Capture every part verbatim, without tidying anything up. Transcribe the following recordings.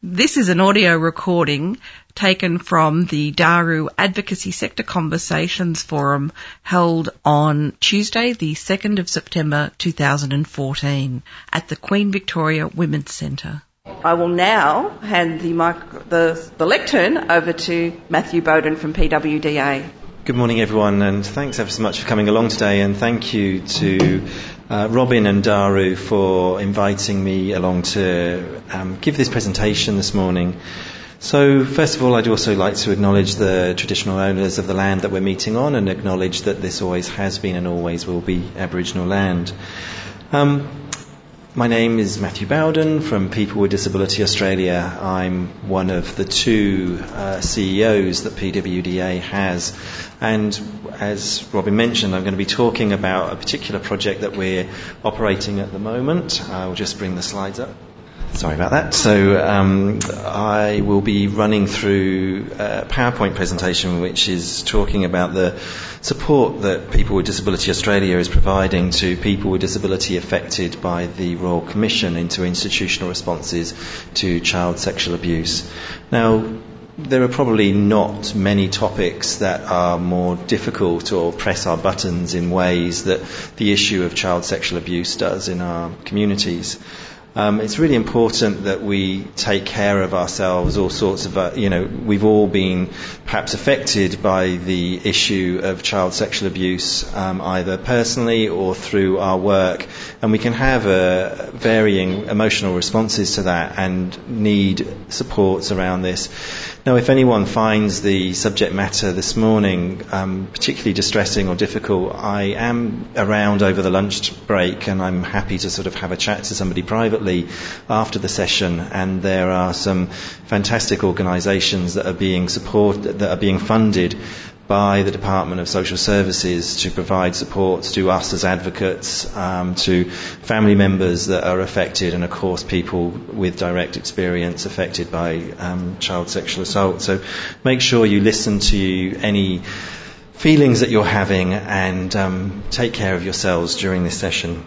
This is an audio recording taken from the Daru Advocacy Sector Conversations Forum held on Tuesday, the second of September two thousand fourteen at the Queen Victoria Women's Centre. I will now hand the, mic- the, the lectern over to Matthew Bowden from P W D A. Good morning, everyone, and thanks ever so much for coming along today, and thank you to uh, Robin and Daru for inviting me along to um, give this presentation this morning. So, first of all, I'd also like to acknowledge the traditional owners of the land that we're meeting on and acknowledge that this always has been and always will be Aboriginal land. Um, My name is Matthew Bowden from People with Disability Australia. I'm one of the two uh, C E Os that P W D A has. And as Robin mentioned, I'm going to be talking about a particular project that we're operating at the moment. I'll just bring the slides up. Sorry about that. So um, I will be running through a PowerPoint presentation which is talking about the support that People with Disability Australia is providing to people with disability affected by the Royal Commission into institutional responses to child sexual abuse. Now, there are probably not many topics that are more difficult or press our buttons in ways that the issue of child sexual abuse does in our communities. Um, it's really important that we take care of ourselves. All sorts of, uh, you know, we've all been perhaps affected by the issue of child sexual abuse, um, either personally or through our work. And we can have uh, varying emotional responses to that and need supports around this. Now, if anyone finds the subject matter this morning um, particularly distressing or difficult, I am around over the lunch break and I'm happy to sort of have a chat to somebody privately after the session. And there are some fantastic organisations that are being supported, that are being funded by the Department of Social Services to provide support to us as advocates, um, to family members that are affected, and of course people with direct experience affected by um, child sexual assault. So make sure you listen to any feelings that you're having and um, take care of yourselves during this session.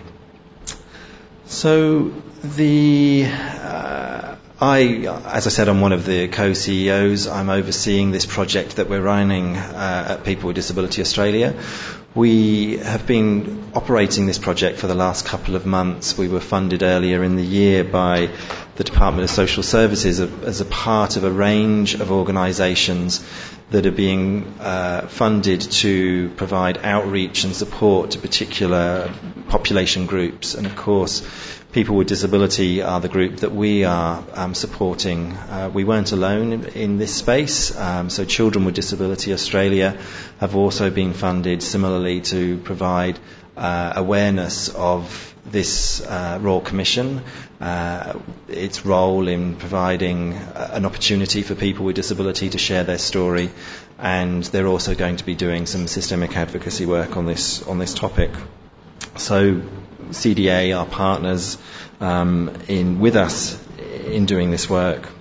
So the uh, I, as I said, I'm one of the co-C E Os. I'm overseeing this project that we're running uh, at People with Disability Australia. We have been operating this project for the last couple of months. We were funded earlier in the year by the Department of Social Services as a part of a range of organisations that are being uh, funded to provide outreach and support to particular population groups. And of course, people with disability are the group that we are um, supporting. Uh, we weren't alone in, in this space, um, so Children with Disability Australia have also been funded similarly to provide uh, awareness of this uh, Royal Commission, uh, its role in providing uh, an opportunity for people with disability to share their story, and they're also going to be doing some systemic advocacy work on this on this topic. So C D A are partners um, in with us in doing this work.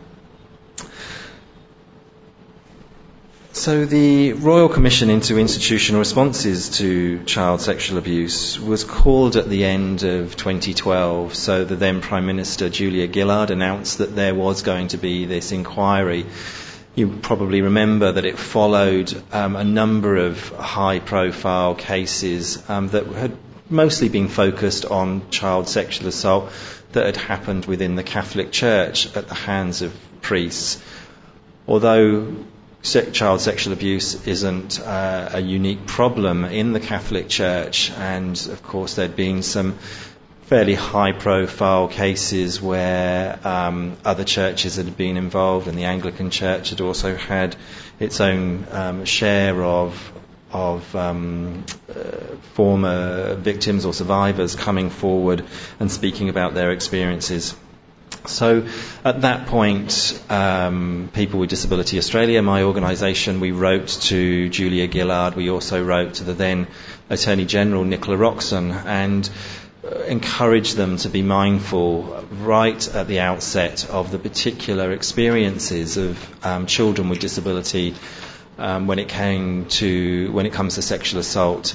So the Royal Commission into Institutional Responses to Child Sexual Abuse was called at the end of twenty twelve. So the then Prime Minister Julia Gillard announced that there was going to be this inquiry. You probably remember that it followed um, a number of high-profile cases um, that had mostly been focused on child sexual assault that had happened within the Catholic Church at the hands of priests. Although child sexual abuse isn't uh, a unique problem in the Catholic Church, and of course there'd been some fairly high-profile cases where um, other churches had been involved, and the Anglican Church had also had its own um, share of of um, uh, former victims or survivors coming forward and speaking about their experiences. So at that point, um, People with Disability Australia, my organisation, we wrote to Julia Gillard. We also wrote to the then Attorney General, Nicola Roxon, and encouraged them to be mindful right at the outset of the particular experiences of um, children with disability um, when it came to when it comes to sexual assault.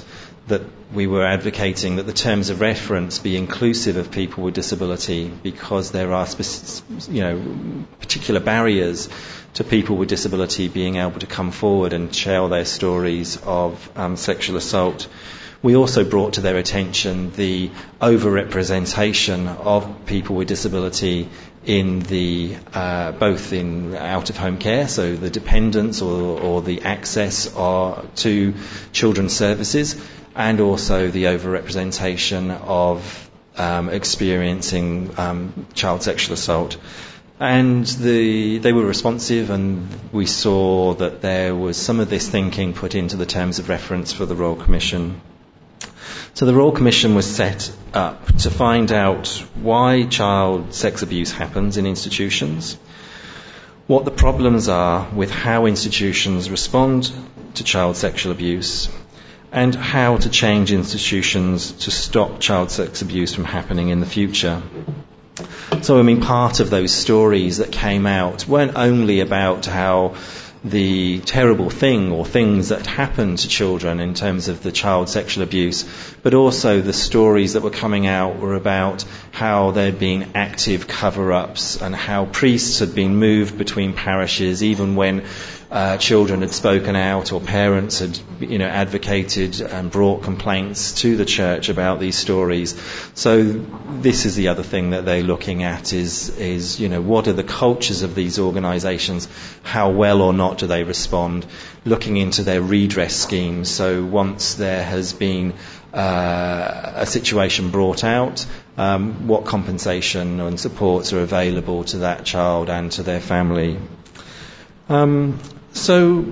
that we were advocating that the terms of reference be inclusive of people with disability, because there are speci- you know, particular barriers to people with disability being able to come forward and share their stories of um, sexual assault. We also brought to their attention the overrepresentation of people with disability in the uh, both in out-of-home care, so the dependence or, or the access or, to children's services, and also the overrepresentation of um, experiencing um, child sexual assault. And the, they were responsive, and we saw that there was some of this thinking put into the terms of reference for the Royal Commission. So the Royal Commission was set up to find out why child sex abuse happens in institutions, what the problems are with how institutions respond to child sexual abuse, and how to change institutions to stop child sex abuse from happening in the future. So, I mean, part of those stories that came out weren't only about how the terrible thing or things that happen to children in terms of the child sexual abuse, but also the stories that were coming out were about how there had been active cover-ups and how priests had been moved between parishes even when uh, children had spoken out or parents had, you know, advocated and brought complaints to the church about these stories. So this is the other thing that they're looking at is, is you know, what are the cultures of these organisations? How well or not do they respond? Looking into their redress schemes. So once there has been uh, a situation brought out, um, what compensation and supports are available to that child and to their family. Um, so,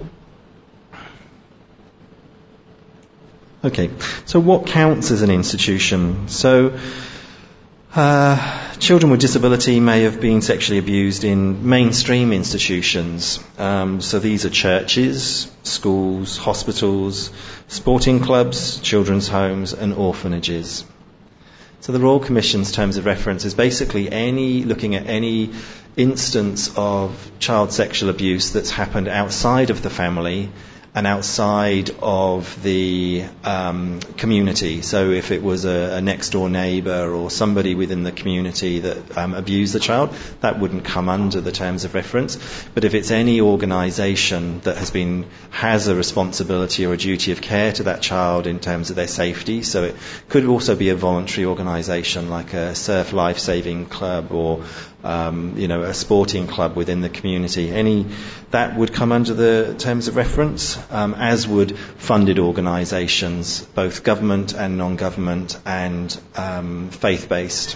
okay, so what counts as an institution? So, uh, children with disability may have been sexually abused in mainstream institutions. Um, so these are churches, schools, hospitals, sporting clubs, children's homes and orphanages. So the Royal Commission's terms of reference is basically any looking at any instance of child sexual abuse that's happened outside of the family and outside of the um, community. So if it was a, a next-door neighbour or somebody within the community that um, abused the child, that wouldn't come under the terms of reference. But if it's any organisation that has been has a responsibility or a duty of care to that child in terms of their safety, so it could also be a voluntary organisation like a surf life-saving club or Um, you know, a sporting club within the community. Any that would come under the terms of reference, um, as would funded organisations, both government and non-government, and um, faith-based.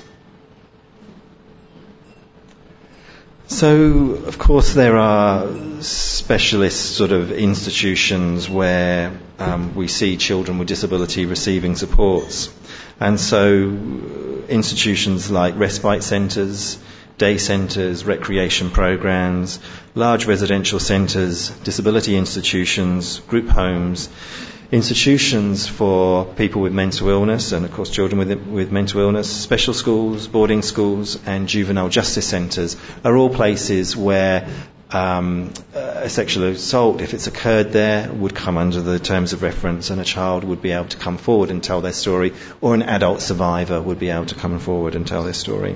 So, of course, there are specialist sort of institutions where um, we see children with disability receiving supports, and so institutions like respite centres, day centres, recreation programmes, large residential centres, disability institutions, group homes, institutions for people with mental illness and, of course, children with, with mental illness, special schools, boarding schools and juvenile justice centres are all places where um, a sexual assault, if it's occurred there, would come under the terms of reference and a child would be able to come forward and tell their story, or an adult survivor would be able to come forward and tell their story.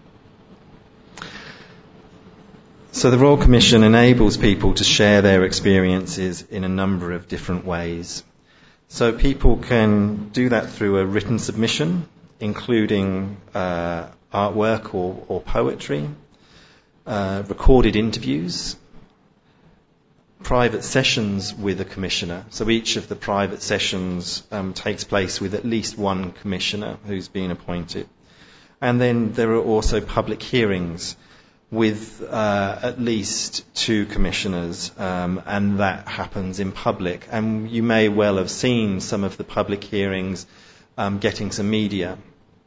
So the Royal Commission enables people to share their experiences in a number of different ways. So people can do that through a written submission, including uh, artwork or, or poetry, uh, recorded interviews, private sessions with a commissioner. So each of the private sessions um, takes place with at least one commissioner who's been appointed. And then there are also public hearings with uh, at least two commissioners, um, and that happens in public. And you may well have seen some of the public hearings um, getting some media.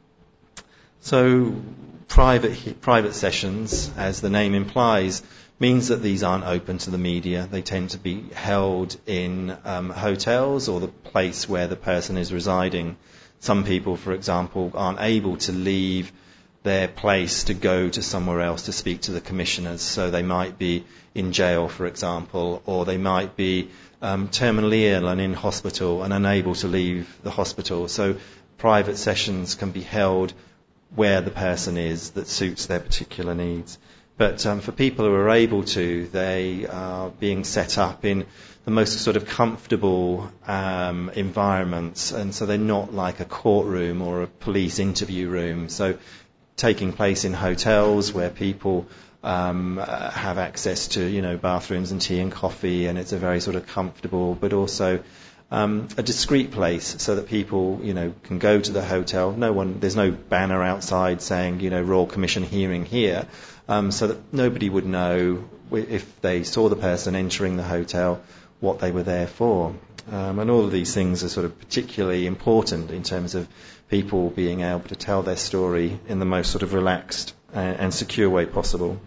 So private private sessions, as the name implies, means that these aren't open to the media. They tend to be held in um, hotels or the place where the person is residing. Some people, for example, aren't able to leave their place to go to somewhere else to speak to the commissioners. So they might be in jail, for example, or they might be um, terminally ill and in hospital and unable to leave the hospital. So private sessions can be held where the person is that suits their particular needs. But um, for people who are able to, they are being set up in the most sort of comfortable um, environments, and so they're not like a courtroom or a police interview room. So taking place in hotels where people um, have access to, you know, bathrooms and tea and coffee, and it's a very sort of comfortable, but also um, a discreet place so that people, you know, can go to the hotel. No one, there's no banner outside saying, you know, Royal Commission hearing here, um, so that nobody would know if they saw the person entering the hotel what they were there for. Um, and all of these things are sort of particularly important in terms of people being able to tell their story in the most sort of relaxed and, and secure way possible.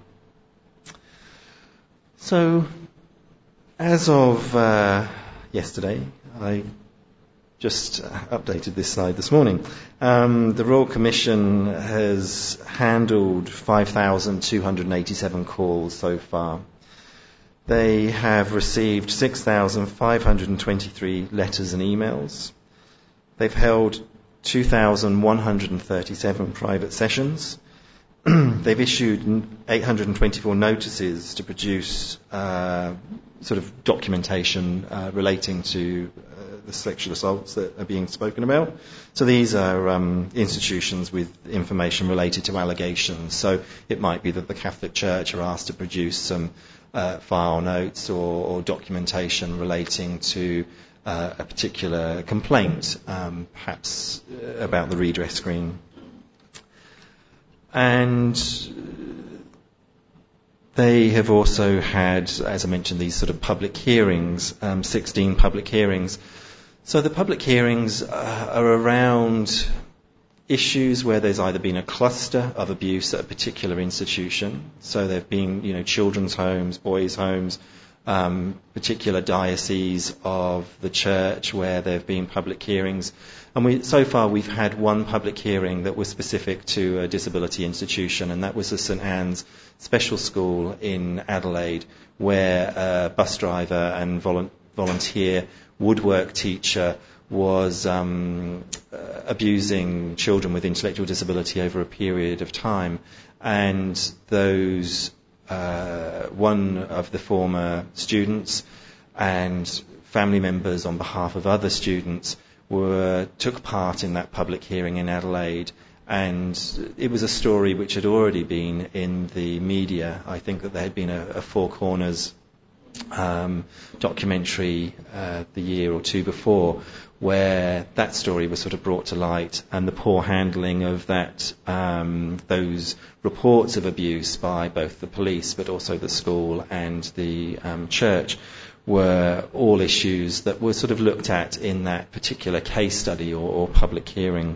So, as of uh, yesterday, I just updated this slide this morning. Um, the Royal Commission has handled five thousand two hundred eighty-seven calls so far. They have received six thousand five hundred twenty-three letters and emails. They've held two thousand one hundred thirty-seven private sessions. They've issued eight hundred twenty-four notices to produce uh, sort of documentation uh, relating to uh, the sexual assaults that are being spoken about. So these are um, institutions with information related to allegations. So it might be that the Catholic Church are asked to produce some uh, file notes or, or documentation relating to uh, a particular complaint, um, perhaps about the redress screen. And they have also had, as I mentioned, these sort of public hearings, um, sixteen public hearings. So the public hearings uh, are around issues where there's either been a cluster of abuse at a particular institution. So there have been, you know, children's homes, boys' homes, um, particular dioceses of the church where there have been public hearings. And we, so far we've had one public hearing that was specific to a disability institution, and that was the St Anne's Special School in Adelaide, where a bus driver and volu- volunteer woodwork teacher was um, uh, abusing children with intellectual disability over a period of time. And those, uh, one of the former students and family members on behalf of other students were took part in that public hearing in Adelaide, and it was a story which had already been in the media. I think that there had been a, a Four Corners um, documentary uh, the year or two before, where that story was sort of brought to light, and the poor handling of that, um, those reports of abuse by both the police but also the school and the um, church were all issues that were sort of looked at in that particular case study or, or public hearing.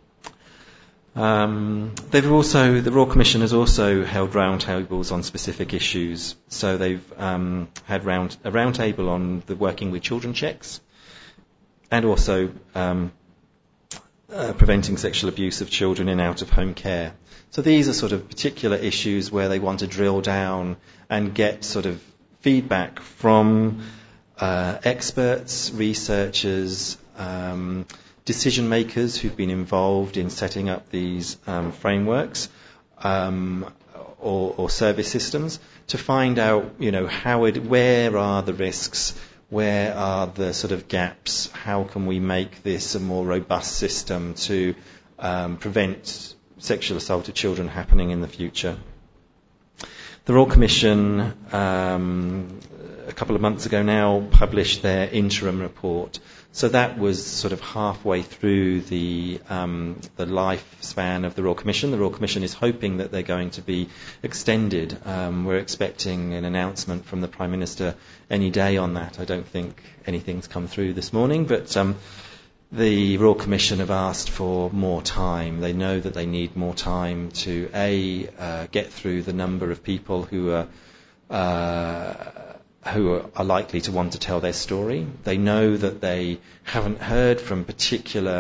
Um, they've also, the Royal Commission has also held roundtables on specific issues. So they've um, had round, a roundtable on the working with children checks, and also um, uh, preventing sexual abuse of children in out-of-home care. So these are sort of particular issues where they want to drill down and get sort of feedback from uh, experts, researchers, um, decision makers who've been involved in setting up these um, frameworks um, or, or service systems to find out, you know, how it, where are the risks, where are the sort of gaps, how can we make this a more robust system to um, prevent sexual assault of children happening in the future. The Royal Commission, um, a couple of months ago now, published their interim report. So that was sort of halfway through the um, the lifespan of the Royal Commission. The Royal Commission is hoping that they're going to be extended. Um, we're expecting an announcement from the Prime Minister any day on that. I don't think anything's come through this morning, but um, the Royal Commission have asked for more time. They know that they need more time to, A, uh, get through the number of people who are uh, who are likely to want to tell their story. They know that they haven't heard from particular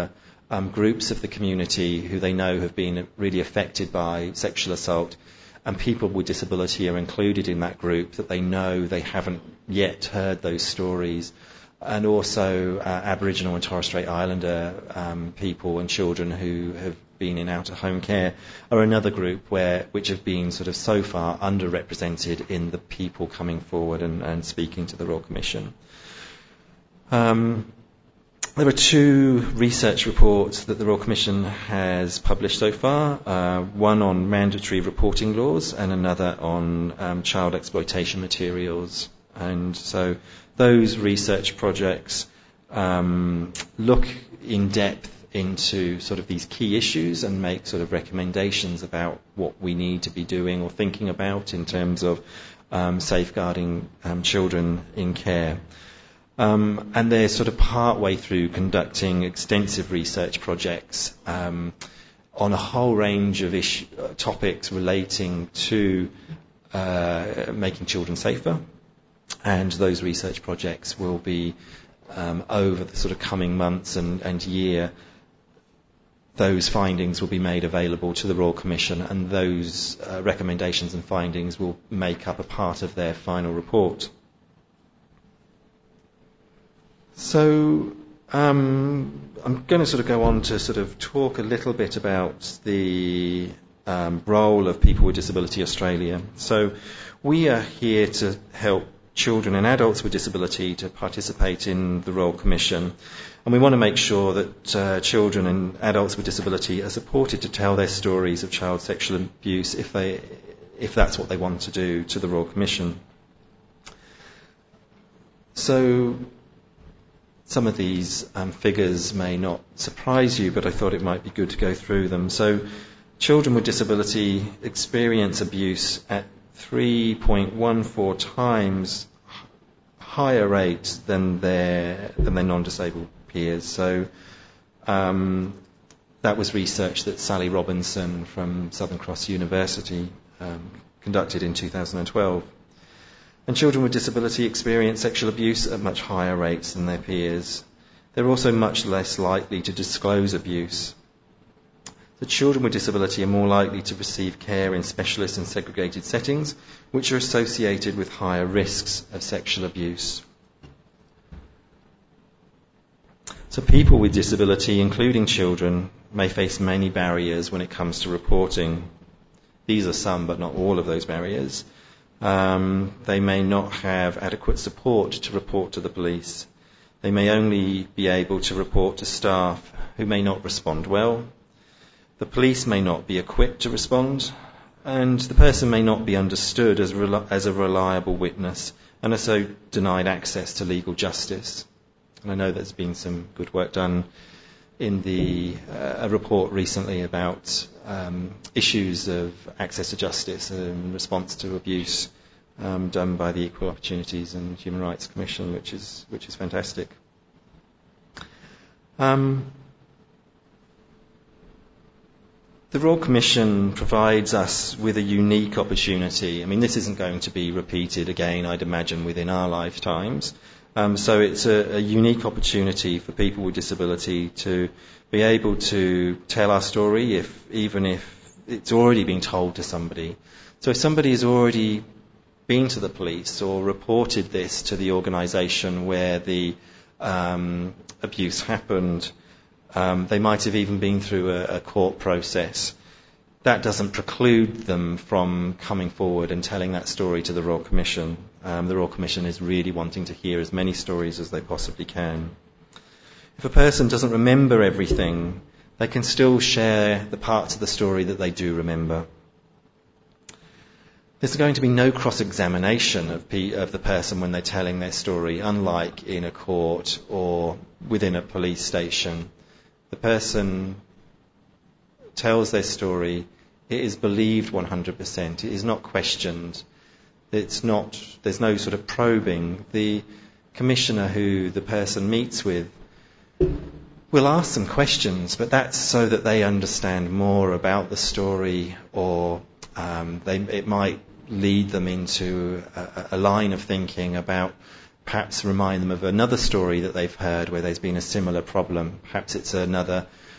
um, groups of the community who they know have been really affected by sexual assault, and people with disability are included in that group that they know they haven't yet heard those stories. And also uh, Aboriginal and Torres Strait Islander um, people and children who have been in out-of-home care are another group where which have been sort of so far underrepresented in the people coming forward and, and speaking to the Royal Commission. Um, there are two research reports that the Royal Commission has published so far, uh, one on mandatory reporting laws and another on um, child exploitation materials. And so those research projects um, look in depth into sort of these key issues and make sort of recommendations about what we need to be doing or thinking about in terms of um, safeguarding um, children in care. Um, and they're sort of part way through conducting extensive research projects um, on a whole range of issue, uh, topics relating to uh, making children safer. And those research projects will be um, over the sort of coming months and, and year. Those findings will be made available to the Royal Commission, and those uh, recommendations and findings will make up a part of their final report. So um, I'm going to sort of go on to sort of talk a little bit about the um, role of People with Disability Australia. So we are here to help children and adults with disability to participate in the Royal Commission, and we want to make sure that uh, children and adults with disability are supported to tell their stories of child sexual abuse if they, if that's what they want to do, to the Royal Commission. So some of these um, figures may not surprise you, but I thought it might be good to go through them. So children with disability experience abuse at three point one four times higher rate than their than their non-disabled peers. So um, that was research that Sally Robinson from Southern Cross University um, conducted in two thousand twelve. And children with disability experience sexual abuse at much higher rates than their peers. They're also much less likely to disclose abuse. The children with disability are more likely to receive care in specialist and segregated settings, which are associated with higher risks of sexual abuse. So people with disability, including children, may face many barriers when it comes to reporting. These are some, but not all of those barriers. Um, they may not have adequate support to report to the police. They may only be able to report to staff who may not respond well. The police may not be equipped to respond, and the person may not be understood as, rel- as a reliable witness and are so denied access to legal justice. And I know there's been some good work done in the uh, a report recently about um, issues of access to justice in response to abuse um, done by the Equal Opportunities and Human Rights Commission, which is which is fantastic. Um, The Royal Commission provides us with a unique opportunity. I mean, this isn't going to be repeated again, I'd imagine, within our lifetimes. Um, so it's a, a unique opportunity for people with disability to be able to tell our story, if even if it's already been told to somebody. So if somebody has already been to the police or reported this to the organisation where the um, abuse happened, Um, they might have even been through a, a court process. That doesn't preclude them from coming forward and telling that story to the Royal Commission. Um, the Royal Commission is really wanting to hear as many stories as they possibly can. If a person doesn't remember everything, they can still share the parts of the story that they do remember. There's going to be no cross-examination of, P- of the person when they're telling their story, unlike in a court or within a police station. The person tells their story, it is believed one hundred percent, it is not questioned, it's not, there's no sort of probing. The commissioner who the person meets with will ask some questions, but that's so that they understand more about the story, or um, they, it might lead them into a, a line of thinking about, perhaps remind them of another story that they've heard where there's been a similar problem. Perhaps it's another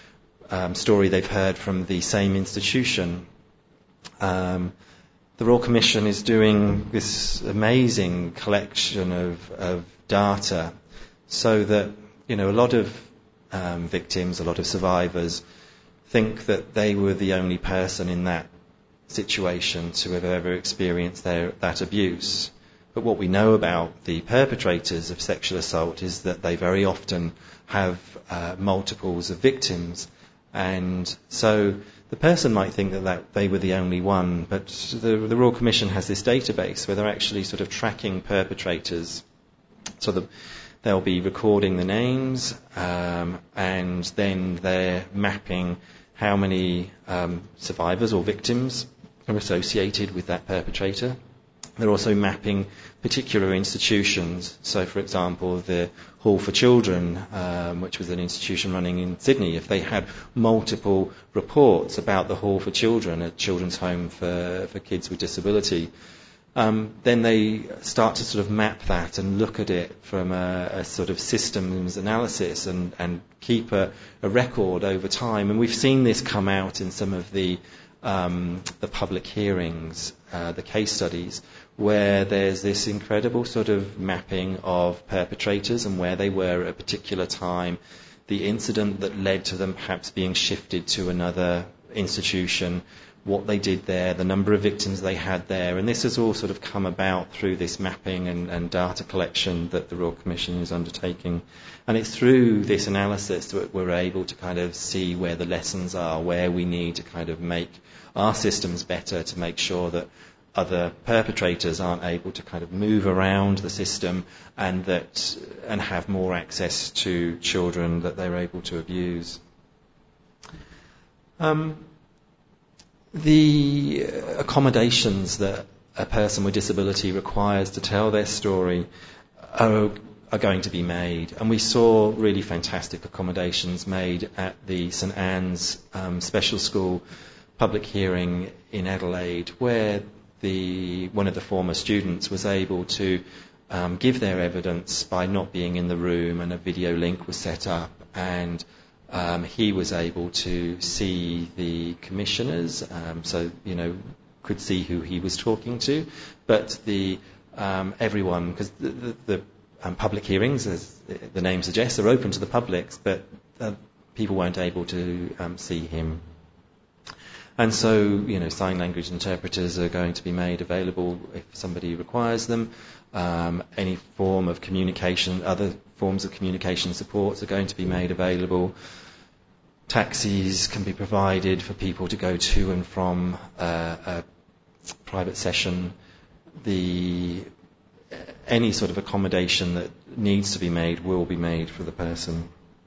um, story they've heard from the same institution. Um, the Royal Commission is doing this amazing collection of, of data so that, you know, a lot of um, victims, a lot of survivors think that they were the only person in that situation to have ever experienced their, that abuse. But what we know about the perpetrators of sexual assault is that they very often have uh, multiples of victims. And so the person might think that, that they were the only one, but the, the Royal Commission has this database where they're actually sort of tracking perpetrators. So the, they'll be recording the names, um, and then they're mapping how many um, survivors or victims are associated with that perpetrator. They're also mapping particular institutions. So, for example, the Hall for Children, um, which was an institution running in Sydney, if they had multiple reports about the Hall for Children, a children's home for, for kids with disability, um, then they start to sort of map that and look at it from a, a sort of systems analysis and, and keep a, a record over time. And we've seen this come out in some of the Um, the public hearings, uh, the case studies, where there's this incredible sort of mapping of perpetrators and where they were at a particular time, the incident that led to them perhaps being shifted to another institution, what they did there, the number of victims they had there. And this has all sort of come about through this mapping and, and data collection that the Royal Commission is undertaking. And it's through this analysis that we're able to kind of see where the lessons are, where we need to kind of make our systems better to make sure that other perpetrators aren't able to kind of move around the system and that and have more access to children that they're able to abuse. Um, the accommodations that a person with disability requires to tell their story are, are going to be made. And we saw really fantastic accommodations made at the St Anne's um, Special School public hearing in Adelaide, where the one of the former students was able to um, give their evidence by not being in the room, and a video link was set up, and um, he was able to see the commissioners, um, so you know could see who he was talking to, but the um, everyone, because the, the, the um, public hearings, as the name suggests, are open to the public, but uh, people weren't able to um, see him. And so, you know, sign language interpreters are going to be made available if somebody requires them. Um, any form of communication, other forms of communication supports are going to be made available. Taxis can be provided for people to go to and from uh, a private session. The any sort of accommodation that needs to be made will be made for the person.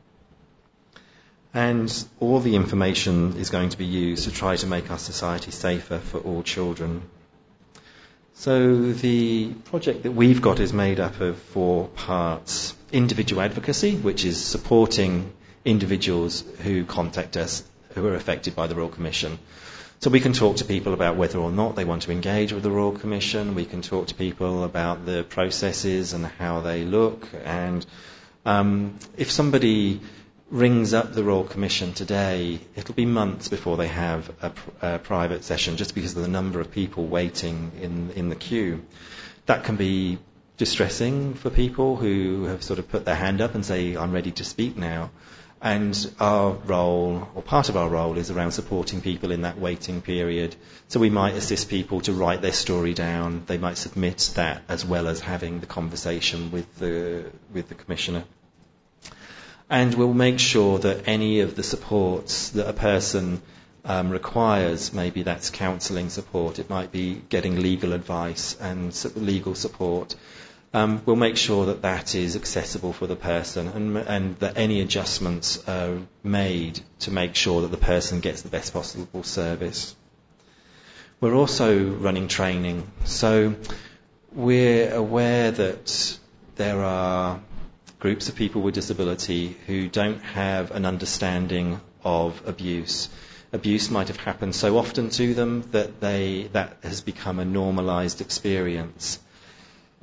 And all the information is going to be used to try to make our society safer for all children. So the project that we've got is made up of four parts. Individual advocacy, which is supporting individuals who contact us who are affected by the Royal Commission. So we can talk to people about whether or not they want to engage with the Royal Commission. We can talk to people about the processes and how they look. And um, if somebody rings up the Royal Commission today, it'll be months before they have a, a private session, just because of the number of people waiting in in the queue. That can be distressing for people who have sort of put their hand up and say, I'm ready to speak now. And our role, or part of our role, is around supporting people in that waiting period. So we might assist people to write their story down. They might submit that as well as having the conversation with the with the Commissioner. And we'll make sure that any of the supports that a person um, requires, maybe that's counselling support, it might be getting legal advice and legal support, um, we'll make sure that that is accessible for the person, and, and that any adjustments are made to make sure that the person gets the best possible service. We're also running training. So we're aware that there are groups of people with disability who don't have an understanding of abuse. Abuse might have happened so often to them that they that has become a normalised experience.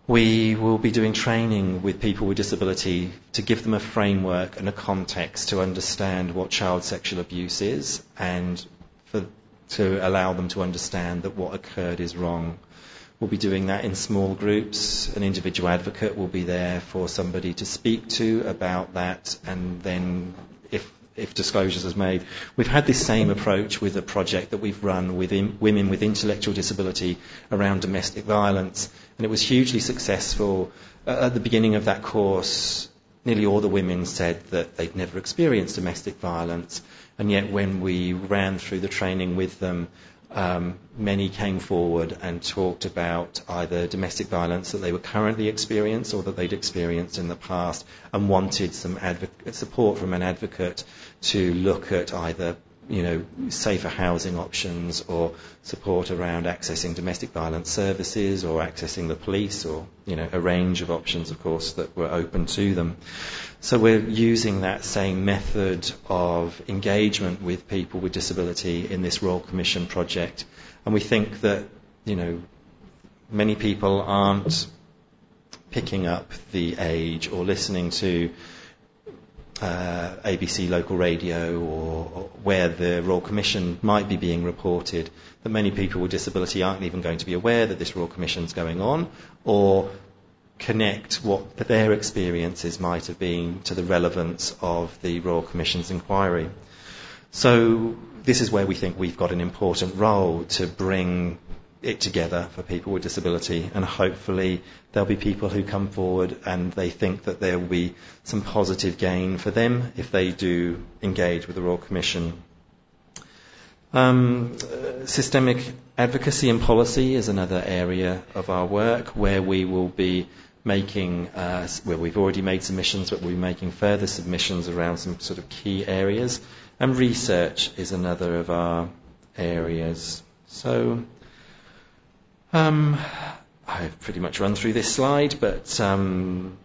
We will be doing training with people with disability to give them a framework and a context to understand what child sexual abuse is, and for, to allow them to understand that what occurred is wrong. We'll be doing that in small groups. An individual advocate will be there for somebody to speak to about that, and then if if disclosures are made. We've had this same approach with a project that we've run with in, women with intellectual disability around domestic violence, and it was hugely successful. Uh, at the beginning of that course, nearly all the women said that they'd never experienced domestic violence, and yet when we ran through the training with them, Um, many came forward and talked about either domestic violence that they were currently experiencing or that they'd experienced in the past, and wanted some advo- support from an advocate to look at either, you know, safer housing options or support around accessing domestic violence services or accessing the police, or, you know, a range of options, of course, that were open to them. So we're using that same method of engagement with people with disability in this Royal Commission project. And we think that, you know, many people aren't picking up the age or listening to uh, A B C local radio, or, or where the Royal Commission might be being reported, that many people with disability aren't even going to be aware that this Royal Commission is going on, or connect what their experiences might have been to the relevance of the Royal Commission's inquiry. So this is where we think we've got an important role to bring it together for people with disability, and hopefully there'll be people who come forward and they think that there will be some positive gain for them if they do engage with the Royal Commission. Um, systemic advocacy and policy is another area of our work where we will be making, uh, where we've already made submissions, but we'll be making further submissions around some sort of key areas. And research is another of our areas. So um, I've pretty much run through this slide, but um,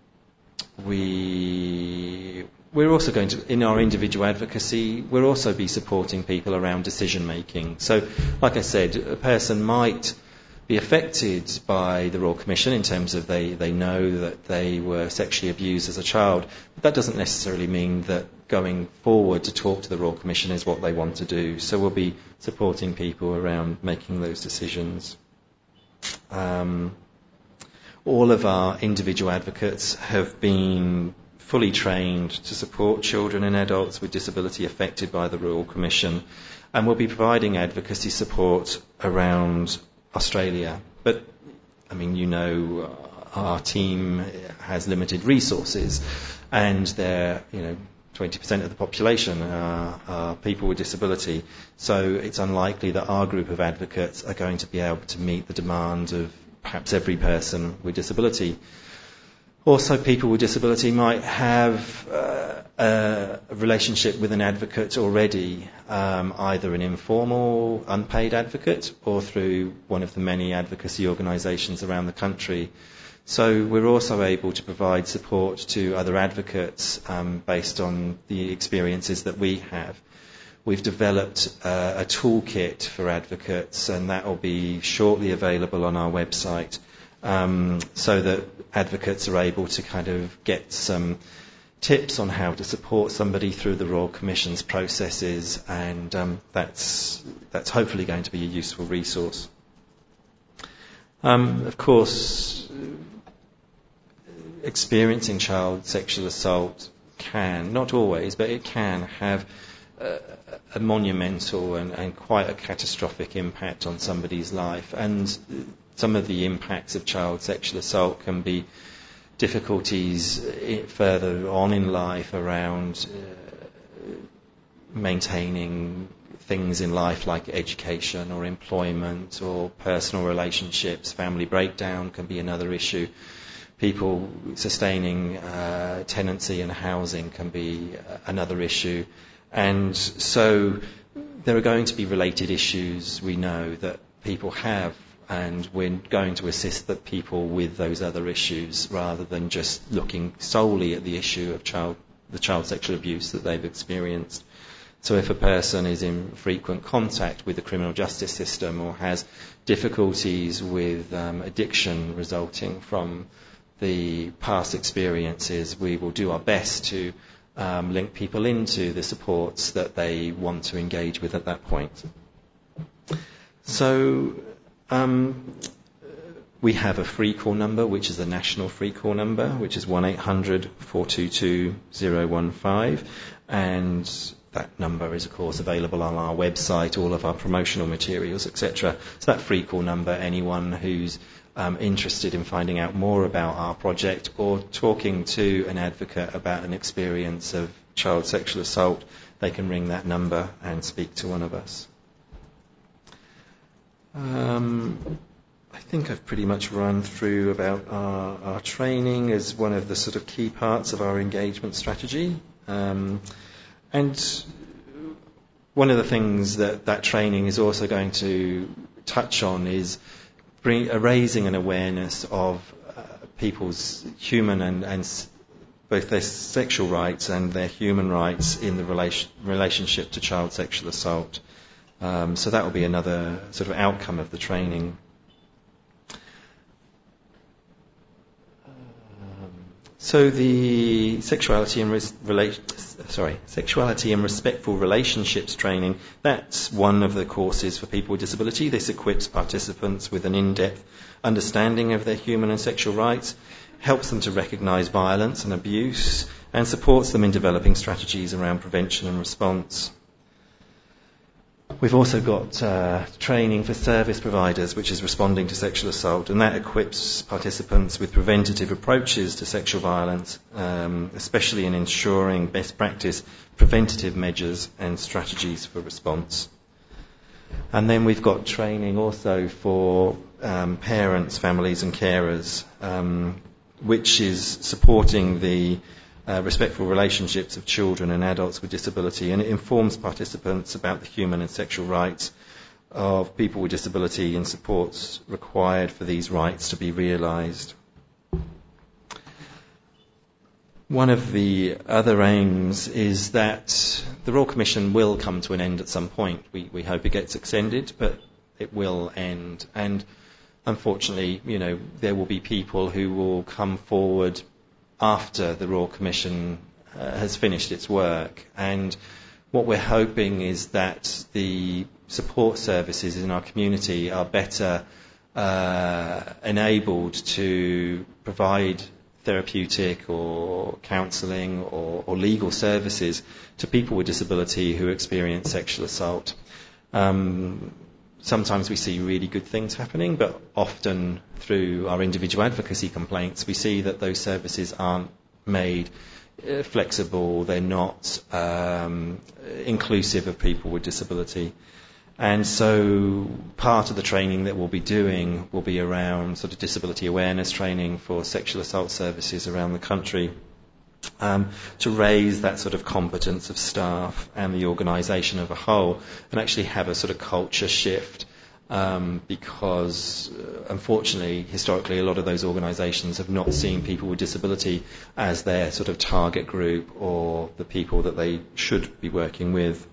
we, we're also going to, in our individual advocacy, we'll also be supporting people around decision making. So, like I said, a person might be affected by the Royal Commission in terms of they, they know that they were sexually abused as a child, but that doesn't necessarily mean that going forward to talk to the Royal Commission is what they want to do. So we'll be supporting people around making those decisions. Um, all of our individual advocates have been fully trained to support children and adults with disability affected by the Royal Commission, and we'll be providing advocacy support around Australia. But, I mean, you know, our team has limited resources, and they're, you know, twenty percent of the population are, are people with disability. So it's unlikely that our group of advocates are going to be able to meet the demand of perhaps every person with disability. Also, people with disability might have uh, a relationship with an advocate already, um, either an informal, unpaid advocate, or through one of the many advocacy organisations around the country. So we're also able to provide support to other advocates um, based on the experiences that we have. We've developed uh, a toolkit for advocates, and that will be shortly available on our website. Um, so that advocates are able to kind of get some tips on how to support somebody through the Royal Commission's processes, and um, that's that's hopefully going to be a useful resource. Um, of course, experiencing child sexual assault can, not always, but it can have a, a monumental and, and quite a catastrophic impact on somebody's life. And some of the impacts of child sexual assault can be difficulties further on in life around uh, maintaining things in life like education or employment or personal relationships. Family breakdown can be another issue. People sustaining uh, tenancy and housing can be another issue. And so there are going to be related issues, we know, that people have, and we're going to assist the people with those other issues rather than just looking solely at the issue of child, the child sexual abuse that they've experienced. So if a person is in frequent contact with the criminal justice system or has difficulties with um, addiction resulting from the past experiences, we will do our best to um, link people into the supports that they want to engage with at that point. So um, we have a free call number, which is a national free call number, which is one eight hundred, four two two, zero one five, and that number is, of course, available on our website, all of our promotional materials, et cetera. So that free call number, anyone who's um, interested in finding out more about our project or talking to an advocate about an experience of child sexual assault, they can ring that number and speak to one of us. Um, I think I've pretty much run through about our, our training as one of the sort of key parts of our engagement strategy. Um, And one of the things that that training is also going to touch on is bring, uh, raising an awareness of uh, people's human and, and s- both their sexual rights and their human rights in the relation, relationship to child sexual assault. Um, so that will be another sort of outcome of the training. So the sexuality and res- rela- sorry, sexuality and respectful relationships training, that's one of the courses for people with disability. This equips participants with an in-depth understanding of their human and sexual rights, helps them to recognise violence and abuse, and supports them in developing strategies around prevention and response. We've also got uh, training for service providers, which is responding to sexual assault, and that equips participants with preventative approaches to sexual violence, um, especially in ensuring best practice preventative measures and strategies for response. And then we've got training also for um, parents, families and carers, um, which is supporting the Uh, respectful relationships of children and adults with disability, and it informs participants about the human and sexual rights of people with disability and supports required for these rights to be realised. One of the other aims is that the Royal Commission will come to an end at some point. We, we hope it gets extended, but it will end. And unfortunately, you know, there will be people who will come forward after the Royal Commission uh, has finished its work. And what we're hoping is that the support services in our community are better uh, enabled to provide therapeutic or counselling or, or legal services to people with disability who experience sexual assault. Um, Sometimes we see really good things happening, but often through our individual advocacy complaints, we see that those services aren't made uh, flexible, they're not um, inclusive of people with disability. And so part of the training that we'll be doing will be around sort of disability awareness training for sexual assault services around the country, um, to raise that sort of competence of staff and the organisation of a whole, and actually have a sort of culture shift, um, because uh, unfortunately, historically, a lot of those organisations have not seen people with disability as their sort of target group or the people that they should be working with.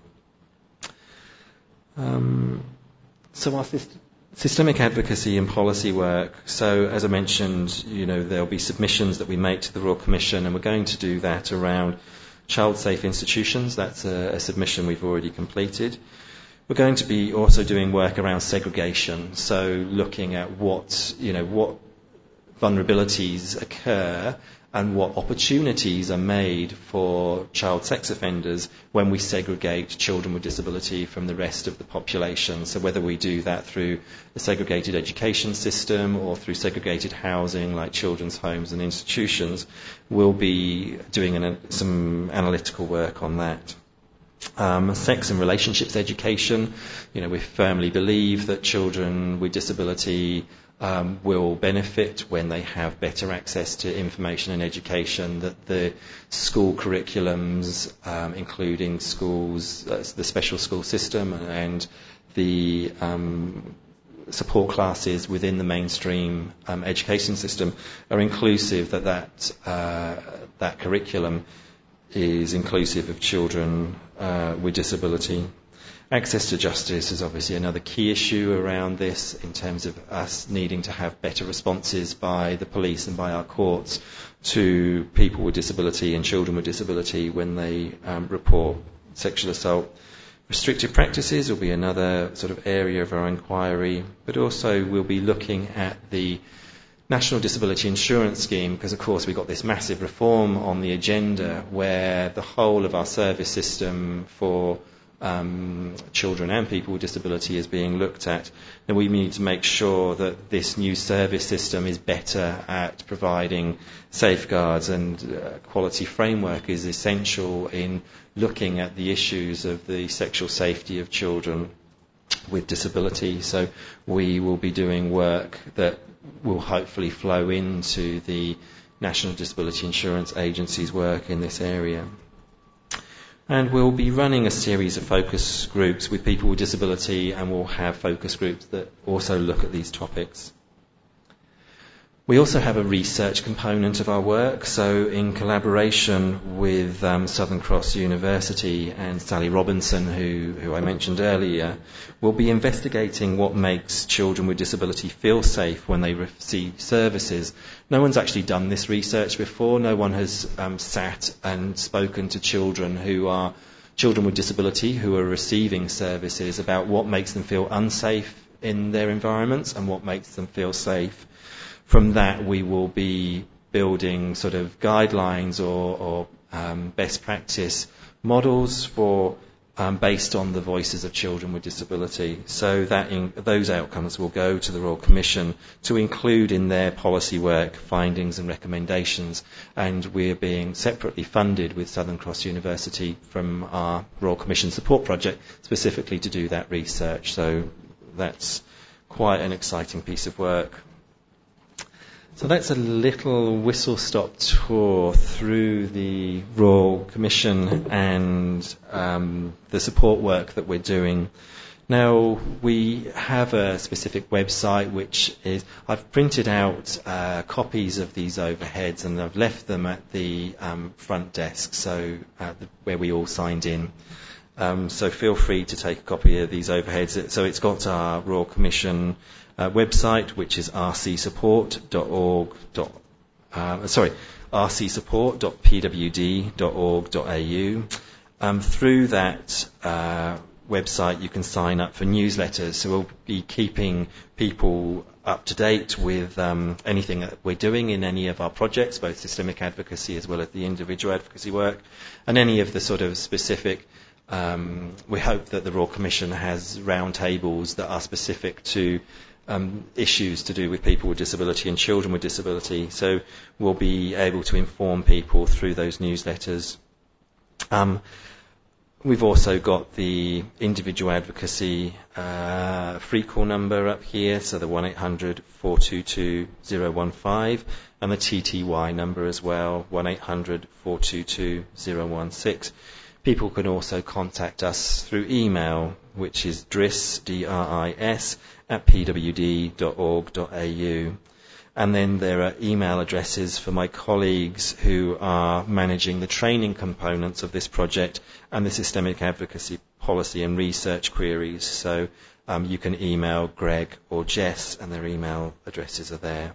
Um, so our syst- systemic advocacy and policy work. So as I mentioned, you know, there'll be submissions that we make to the Royal Commission, and we're going to do that around child-safe institutions. That's a, a submission we've already completed. We're going to be also doing work around segregation, so looking at what, you know, what vulnerabilities occur and what opportunities are made for child sex offenders when we segregate children with disability from the rest of the population. So whether we do that through a segregated education system or through segregated housing like children's homes and institutions, we'll be doing an, some analytical work on that. Um, sex and relationships education. You know, we firmly believe that children with disability um, will benefit when they have better access to information and education, that the school curriculums, um, including schools, uh, the special school system and the um, support classes within the mainstream um, education system are inclusive, that that, uh, that curriculum is inclusive of children uh, with disability. Access to justice is obviously another key issue around this, in terms of us needing to have better responses by the police and by our courts to people with disability and children with disability when they um, report sexual assault. Restrictive practices will be another sort of area of our inquiry, but also we'll be looking at the National Disability Insurance Scheme, because of course we've got this massive reform on the agenda where the whole of our service system for um, children and people with disability is being looked at. And we need to make sure that this new service system is better at providing safeguards, and uh, quality framework is essential in looking at the issues of the sexual safety of children with disability. So we will be doing work that will hopefully flow into the National Disability Insurance Agency's work in this area. And we'll be running a series of focus groups with people with disability, and we'll have focus groups that also look at these topics. We also have a research component of our work, so in collaboration with um, Southern Cross University and Sally Robinson, who, who I mentioned earlier, we'll be investigating what makes children with disability feel safe when they receive services. No one's actually done this research before. No one has um, sat and spoken to children who are children with disability who are receiving services about what makes them feel unsafe in their environments and what makes them feel safe. From that, we will be building sort of guidelines or, or um, best practice models for um, based on the voices of children with disability. So that in, those outcomes will go to the Royal Commission to include in their policy work findings and recommendations. And we're being separately funded with Southern Cross University from our Royal Commission support project specifically to do that research. So that's quite an exciting piece of work. So that's a little whistle-stop tour through the Royal Commission and um, the support work that we're doing. Now, we have a specific website which is, I've printed out uh, copies of these overheads and I've left them at the um, front desk, so uh, the, where we all signed in. Um, so feel free to take a copy of these overheads. So it's got our Royal Commission Uh, website, which is r c support dot org. Uh, sorry, r c support dot p w d dot org dot a u. Um, through that uh, website, you can sign up for newsletters. So we'll be keeping people up to date with um, anything that we're doing in any of our projects, both systemic advocacy as well as the individual advocacy work, and any of the sort of specific. Um, we hope that the Royal Commission has roundtables that are specific to Um, issues to do with people with disability and children with disability. So we'll be able to inform people through those newsletters. Um, we've also got the individual advocacy uh, free call number up here, so the one eight hundred four two two zero one five, and the T T Y number as well, one eight hundred four two two zero one six. People can also contact us through email, which is dris, D R I S, at p w d dot org dot a u. And then there are email addresses for my colleagues who are managing the training components of this project and the systemic advocacy policy and research queries. So um, you can email Greg or Jess, and their email addresses are there.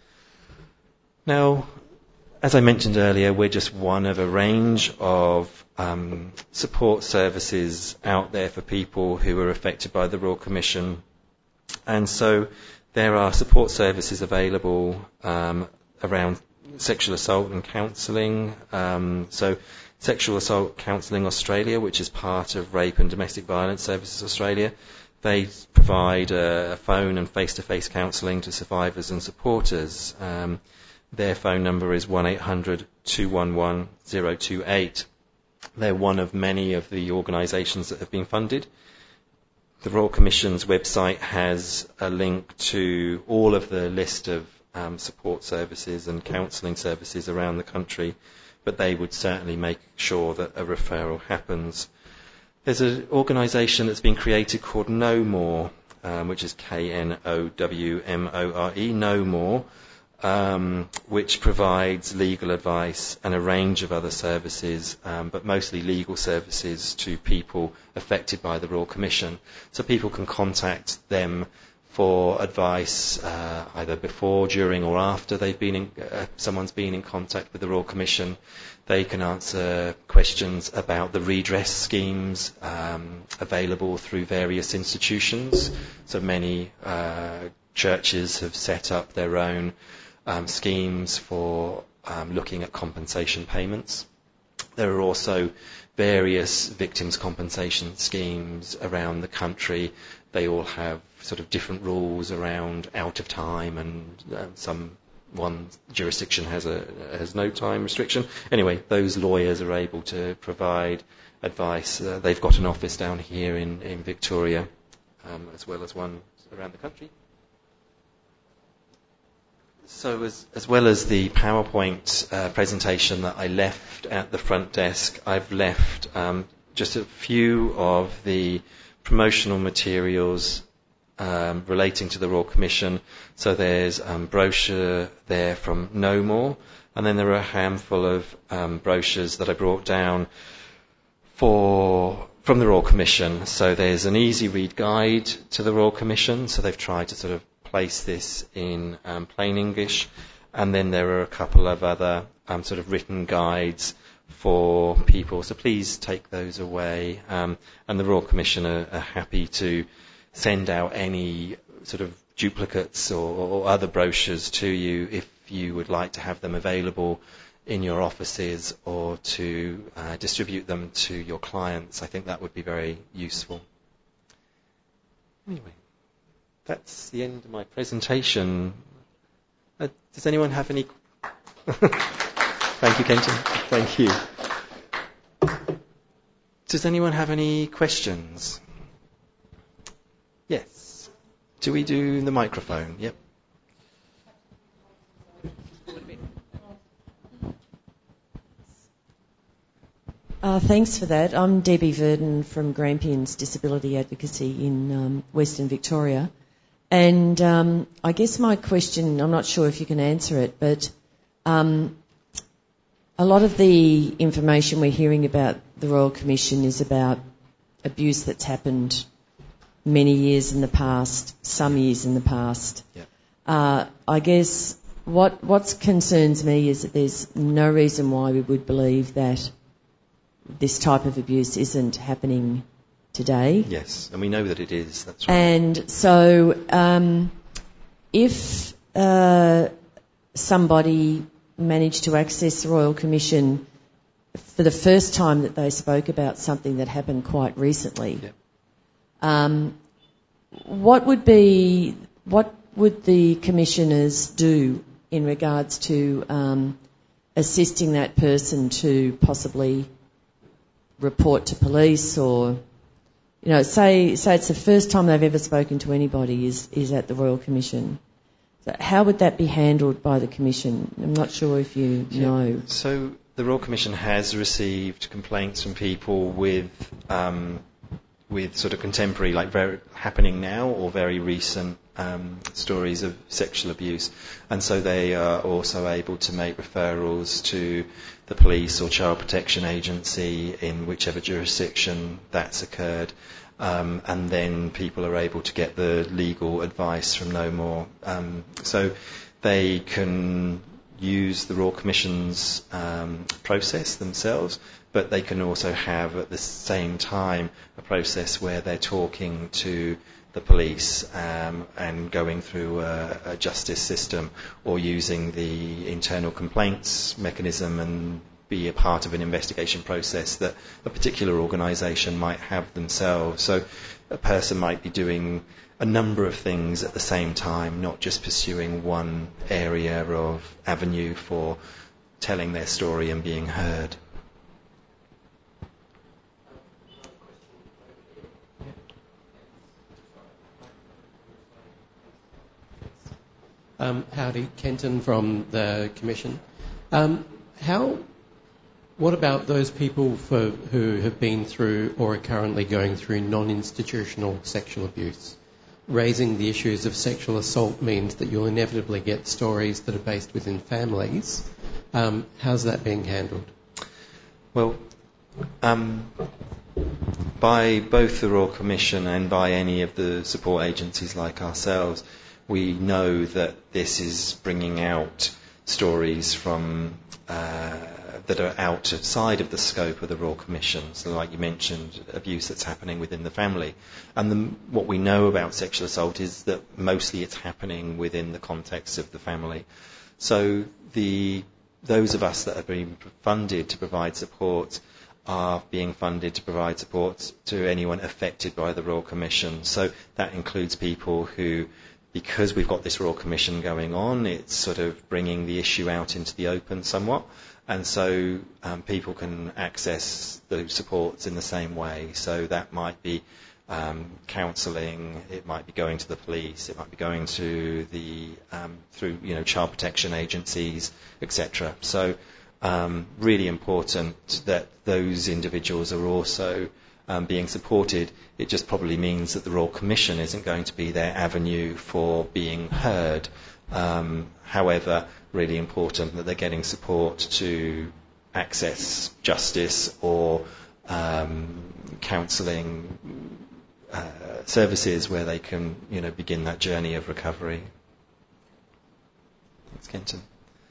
Now, as I mentioned earlier, we're just one of a range of um, support services out there for people who are affected by the Royal Commission. And so there are support services available um, around sexual assault and counselling. Um, so Sexual Assault Counselling Australia, which is part of Rape and Domestic Violence Services Australia, they provide a phone and face-to-face counselling to survivors and supporters. Um, Their phone number is one eight hundred two one one zero two eight. They're one of many of the organisations that have been funded. The Royal Commission's website has a link to all of the list of um, support services and counselling services around the country, but they would certainly make sure that a referral happens. There's an organisation that's been created called Know More, um, which is K N O W M O R E, Know More. um, which provides legal advice and a range of other services, um, but mostly legal services to people affected by the Royal Commission. So people can contact them for advice uh, either before, during or after they've been in, uh, someone's been in contact with the Royal Commission. They can answer questions about the redress schemes um, available through various institutions. So many uh, churches have set up their own um, schemes for um, looking at compensation payments. There are also various victims' compensation schemes around the country. They all have sort of different rules around out of time, and uh, some one jurisdiction has a has no time restriction. Anyway, those lawyers are able to provide advice. Uh, they've got an office down here in, in Victoria, um, as well as one around the country. So as, as well as the PowerPoint uh, presentation that I left at the front desk, I've left um, just a few of the promotional materials um, relating to the Royal Commission. So there's a um, brochure there from Know More, and then there are a handful of um, brochures that I brought down for from the Royal Commission. So there's an easy read guide to the Royal Commission, so they've tried to sort of place this in um, plain English, and then there are a couple of other um, sort of written guides for people, so please take those away, um, and the Royal Commission are, are happy to send out any sort of duplicates or, or other brochures to you if you would like to have them available in your offices or to uh, distribute them to your clients. I think that would be very useful. Anyway, that's the end of my presentation. Uh, does anyone have any... Thank you, Kenton. Thank you. Does anyone have any questions? Yes. Do we do the microphone? Yep. Uh, thanks for that. I'm Debbie Verdon from Grampians Disability Advocacy in um, Western Victoria. And um, I guess my question, I'm not sure if you can answer it, but um, a lot of the information we're hearing about the Royal Commission is about abuse that's happened many years in the past, some years in the past. Yep. Uh, I guess what what concerns me is that there's no reason why we would believe that this type of abuse isn't happening today. Yes, and we know that it is. That's right. And so um, if uh, somebody managed to access the Royal Commission for the first time that they spoke about something that happened quite recently, Yep. um, what would be what would the commissioners do in regards to um, assisting that person to possibly report to police, or, you know, say say it's the first time they've ever spoken to anybody is, is at the Royal Commission. So how would that be handled by the Commission? I'm not sure if you Yeah. know. So the Royal Commission has received complaints from people with um, with sort of contemporary, like very happening now or very recent um, stories of sexual abuse, and so they are also able to make referrals to the police or child protection agency in whichever jurisdiction that's occurred, um, and then people are able to get the legal advice from Know More. Um, so they can use the Royal Commission's um, process themselves, but they can also have at the same time a process where they're talking to the police um, and going through a, a justice system, or using the internal complaints mechanism and be a part of an investigation process that a particular organisation might have themselves. So a person might be doing a number of things at the same time, not just pursuing one area of avenue for telling their story and being heard. Um, howdy, Kenton from the Commission. Um, how, what about those people for, who have been through or are currently going through non-institutional sexual abuse? raising the issues of sexual assault means that you'll inevitably get stories that are based within families. Um, how's that being handled? Well, um, by both the Royal Commission and by any of the support agencies like ourselves, we know that this is bringing out stories from uh, that are outside of the scope of the Royal Commission. So, like you mentioned, abuse that's happening within the family. And the, what we know about sexual assault is that mostly it's happening within the context of the family. So the those of us that are being funded to provide support are being funded to provide support to anyone affected by the Royal Commission. So that includes people who, because we've got this Royal Commission going on, it's sort of bringing the issue out into the open somewhat. And so um, people can access those supports in the same way. So that might be um, counselling, it might be going to the police, it might be going to the, um, through, you know, child protection agencies, et cetera. So um, really important that those individuals are also um, being supported. It just probably means that the Royal Commission isn't going to be their avenue for being heard. Um, however, really important that they're getting support to access justice or um, counselling uh, services where they can, you know, begin that journey of recovery. Thanks, Kenton.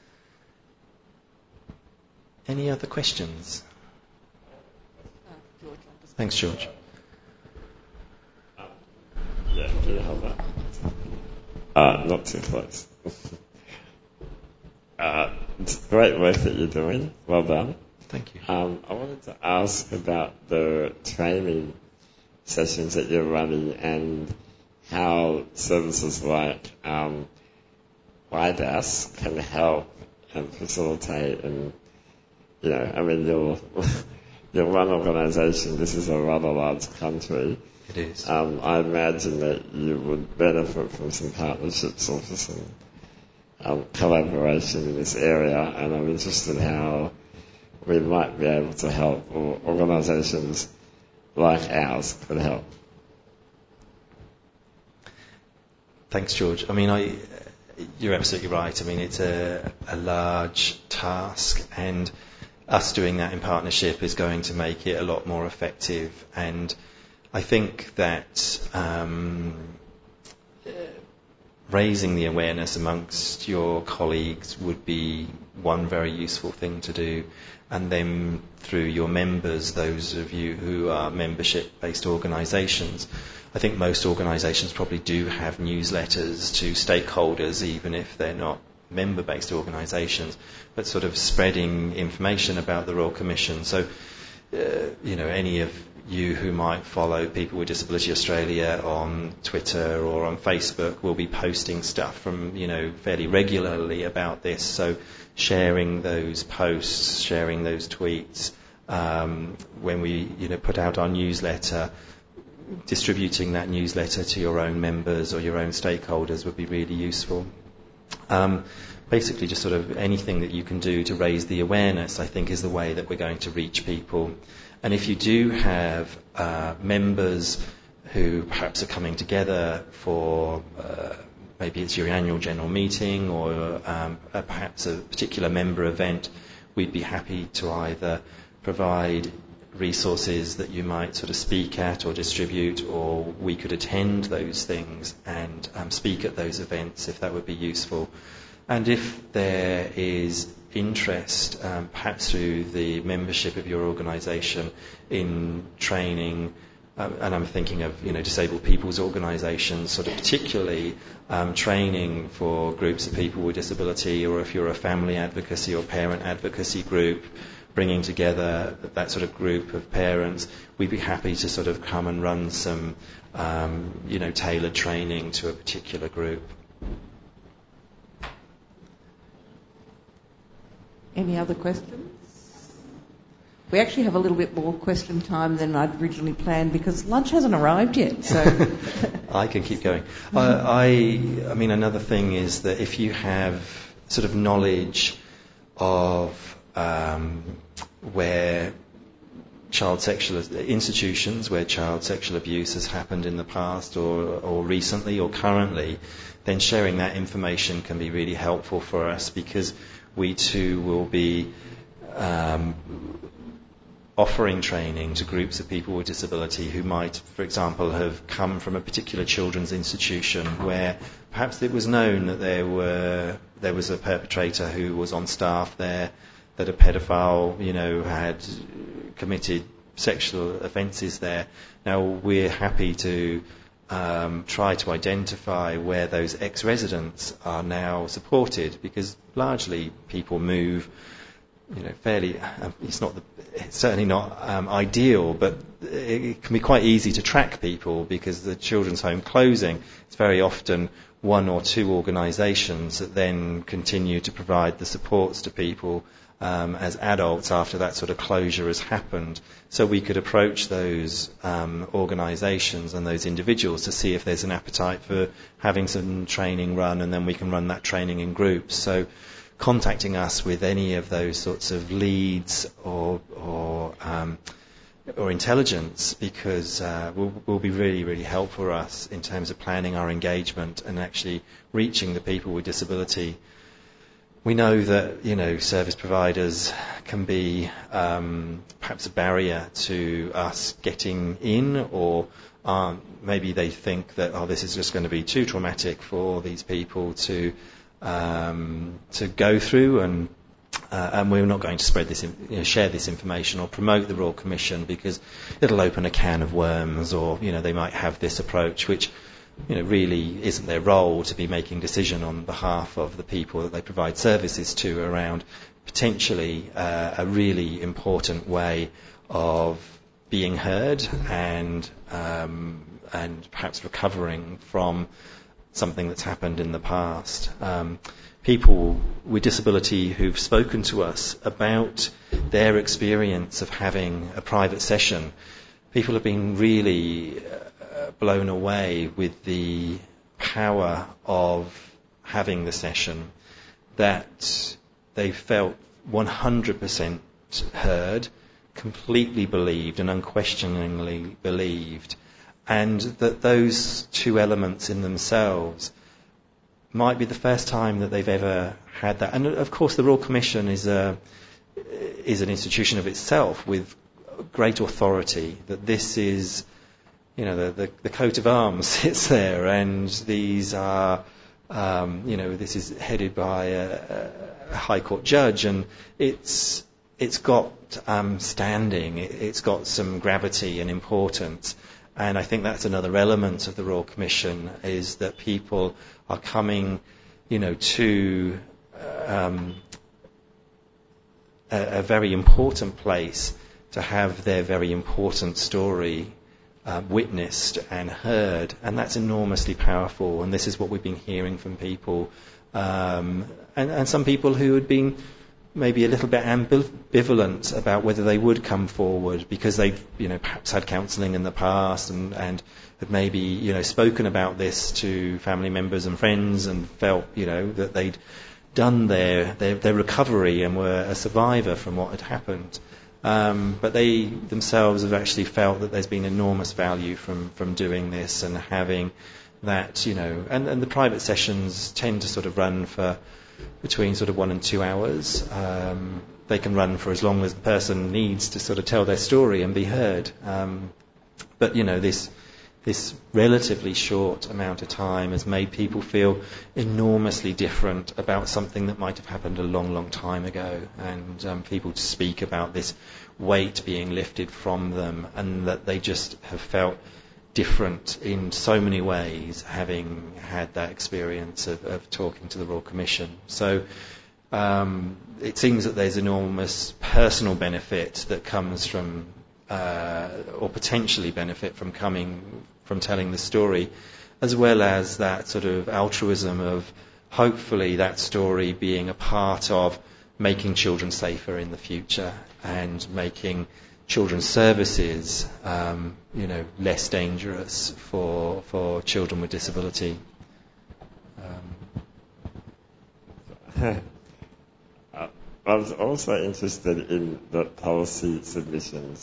Any other questions? Thanks, George. Uh, yeah, can you hold that? Uh, not too close. Uh, it's great work that you're doing. Well done. Thank you. Um, I wanted to ask about the training sessions that you're running and how services like um, Y D A S can help and facilitate. And, you know, I mean, you'll, you'll run organisation. This is a rather large country. It is. Um, I imagine that you would benefit from some partnerships or for some um, collaboration in this area, and I'm interested in how we might be able to help, or organisations like ours could help. Thanks, George. I mean, I, you're absolutely right. I mean, it's a, a large task, and us doing that in partnership is going to make it a lot more effective. And I think that um, raising the awareness amongst your colleagues would be one very useful thing to do. And then through your members, those of you who are membership-based organisations, I think most organisations probably do have newsletters to stakeholders, even if they're not member-based organisations, but sort of spreading information about the Royal Commission. So, uh, you know, any of you who might follow People with Disability Australia on Twitter or on Facebook will be posting stuff from, you know, fairly regularly about this. So sharing those posts, sharing those tweets, um, when we, you know, put out our newsletter, distributing that newsletter to your own members or your own stakeholders would be really useful. Um, basically just sort of anything that you can do to raise the awareness, I think, is the way that we're going to reach people. And if you do have uh, members who perhaps are coming together for uh, maybe it's your annual general meeting or um, uh, perhaps a particular member event, we'd be happy to either provide resources that you might sort of speak at or distribute, or we could attend those things and um, speak at those events if that would be useful. And if there is interest, um, perhaps through the membership of your organisation, in training, um, and I'm thinking of, you know, disabled people's organisations, sort of particularly um, training for groups of people with disability, or if you're a family advocacy or parent advocacy group, bringing together that sort of group of parents, we'd be happy to sort of come and run some, um, you know, tailored training to a particular group. Any other questions? We actually have a little bit more question time than I'd originally planned because lunch hasn't arrived yet. So I can keep going. Uh, I, I mean, another thing is that if you have sort of knowledge of um, where child sexual institutions where child sexual abuse has happened in the past or, or recently or currently, then sharing that information can be really helpful for us, because we too will be um, offering training to groups of people with disability who might, for example, have come from a particular children's institution where perhaps it was known that there were there was a perpetrator who was on staff there, that a pedophile, you know, had committed sexual offences there. Now, we're happy to um, try to identify where those ex-residents are now supported, because largely people move, you know, fairly, um, it's not the, it's certainly not um, ideal, but it, it can be quite easy to track people, because the children's home closing, it's very often one or two organisations that then continue to provide the supports to people um, as adults after that sort of closure has happened. So we could approach those um, organisations and those individuals to see if there's an appetite for having some training run, and then we can run that training in groups. So contacting us with any of those sorts of leads or or, um, or intelligence, because uh, will, will be really, really helpful for us in terms of planning our engagement and actually reaching the people with disability. We know that, you know, service providers can be um, perhaps a barrier to us getting in, or um, maybe they think that, oh, this is just going to be too traumatic for these people to Um, to go through, and uh, and we're not going to spread this, in, you know, share this information or promote the Royal Commission, because it'll open a can of worms, or you know they might have this approach, which you know really isn't their role to be making decision on behalf of the people that they provide services to around potentially uh, a really important way of being heard and um, and perhaps recovering from something that's happened in the past. Um, people with disability who've spoken to us about their experience of having a private session, people have been really uh, blown away with the power of having the session, that they felt one hundred percent heard, completely believed and unquestioningly believed, and that those two elements in themselves might be the first time that they've ever had that. And of course the Royal Commission is a is an institution of itself with great authority, that this is, you know, the, the, the coat of arms sits there, and these are, um, you know, this is headed by a, a High Court judge, and it's it's got um, standing, it, it's got some gravity and importance. And I think that's another element of the Royal Commission, is that people are coming, you know, to um, a, a very important place to have their very important story uh, witnessed and heard, and that's enormously powerful. And this is what we've been hearing from people, um, and, and some people who had been maybe a little bit ambivalent about whether they would come forward, because they've, you know, perhaps had counselling in the past and, and had maybe, you know, spoken about this to family members and friends and felt, you know, that they'd done their, their, their recovery and were a survivor from what had happened. Um, but they themselves have actually felt that there's been enormous value from, from doing this and having that, you know, and, and the private sessions tend to sort of run for between sort of one and two hours. Um, they can run for as long as the person needs to sort of tell their story and be heard. Um, but, you know, this this relatively short amount of time has made people feel enormously different about something that might have happened a long, long time ago. And um, people to speak about this weight being lifted from them, and that they just have felt different in so many ways, having had that experience of, of talking to the Royal Commission. So um, it seems that there's enormous personal benefit that comes from, uh, or potentially benefit from coming, from telling the story, as well as that sort of altruism of hopefully that story being a part of making children safer in the future and making children's services, um, you know, less dangerous for for children with disability. Um. I was also interested in the policy submissions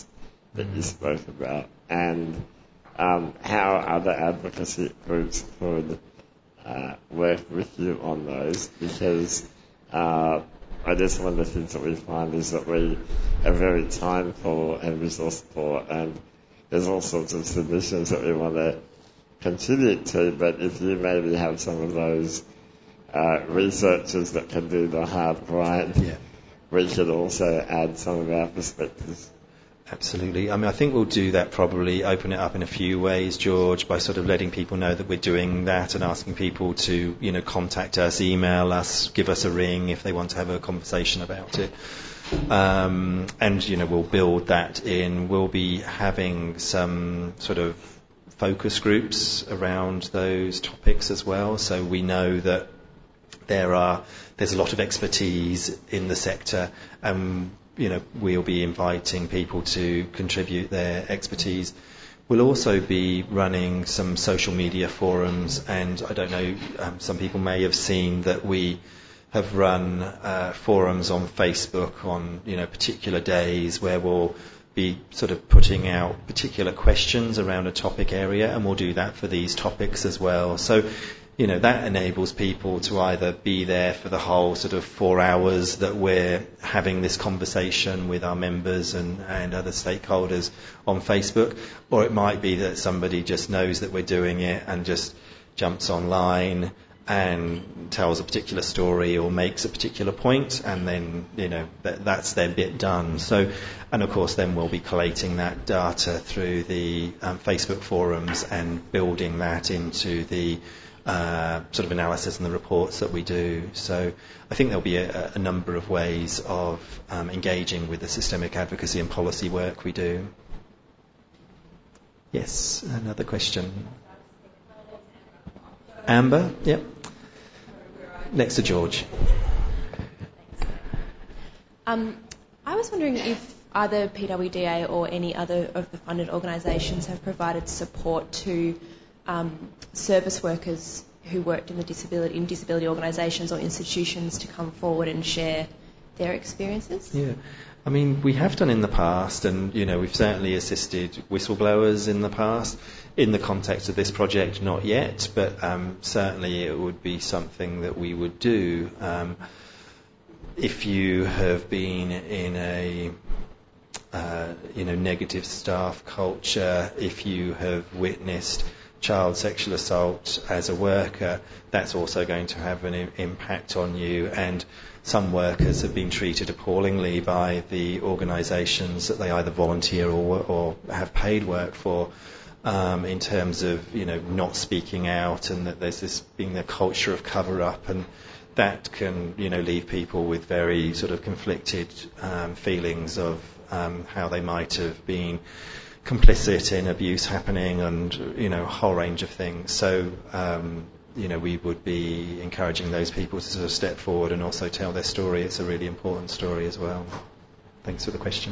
that you spoke about, and um, how other advocacy groups could uh, work with you on those, because uh, I guess one of the things that we find is that we are very time poor and resource poor, and there's all sorts of submissions that we want to contribute to, but if you maybe have some of those uh, researchers that can do the hard grind, Yeah. we could also add some of our perspectives. Absolutely. I mean, I think we'll do that probably, open it up in a few ways, George, by sort of letting people know that we're doing that and asking people to, you know, contact us, email us, give us a ring if they want to have a conversation about it. Um, and, you know, we'll build that in. We'll be having some sort of focus groups around those topics as well. So we know that there are, there's a lot of expertise in the sector, and you know, we'll be inviting people to contribute their expertise. We'll also be running some social media forums, and I don't know, um, some people may have seen that we have run uh, forums on Facebook on, you know, particular days where we'll be sort of putting out particular questions around a topic area, and we'll do that for these topics as well. So, you know, that enables people to either be there for the whole sort of four hours that we're having this conversation with our members and, and other stakeholders on Facebook, or it might be that somebody just knows that we're doing it and just jumps online and tells a particular story or makes a particular point, and then, you know, that, that's their bit done. So, and of course then we'll be collating that data through the um, Facebook forums and building that into the Uh, sort of analysis and the reports that we do. So I think there'll be a, a number of ways of um, engaging with the systemic advocacy and policy work we do. Yes, another question. Amber, yep. Next to George. Um, I was wondering if either P W D A or any other of the funded organisations have provided support to Um, service workers who worked in the disability in disability organisations or institutions to come forward and share their experiences? Yeah, I mean, we have done in the past, and you know, we've certainly assisted whistleblowers in the past. In the context of this project, not yet, but um, certainly it would be something that we would do. Um, if you have been in a uh, you know negative staff culture, if you have witnessed child sexual assault as a worker, that's also going to have an i- impact on you. And some workers have been treated appallingly by the organisations that they either volunteer or, or have paid work for, um, in terms of, you know, not speaking out, and that there's this being the culture of cover-up, and that can, you know, leave people with very sort of conflicted um, feelings of um, how they might have been complicit in abuse happening, and, you know, a whole range of things. So, um, you know, we would be encouraging those people to sort of step forward and also tell their story. It's a really important story as well. Thanks for the question.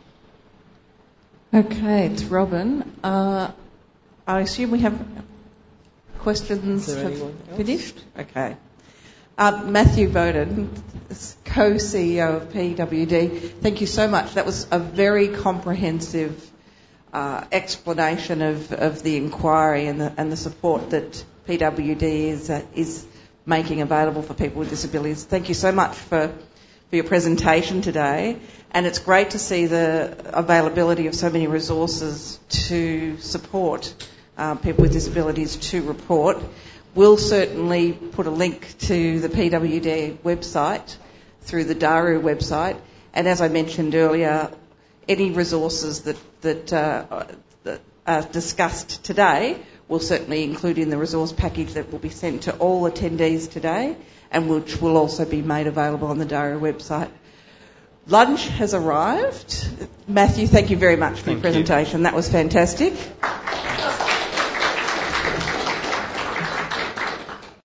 Okay, it's Robin. Uh, I assume we have questions finished? Okay. Uh, Matthew Bowden, co-C E O of P W D, thank you so much. That was a very comprehensive Uh, explanation of, of the inquiry and the, and the support that P W D is uh, is making available for people with disabilities. Thank you so much for, for your presentation today, and it's great to see the availability of so many resources to support uh, people with disabilities to report. We'll certainly put a link to the P W D website through the DARU website, and as I mentioned earlier, any resources that, that, uh, that are discussed today we'll certainly include in the resource package that will be sent to all attendees today, and which will also be made available on the DARU website. Lunch has arrived. Matthew, thank you very much for Thank your presentation. You. That was fantastic.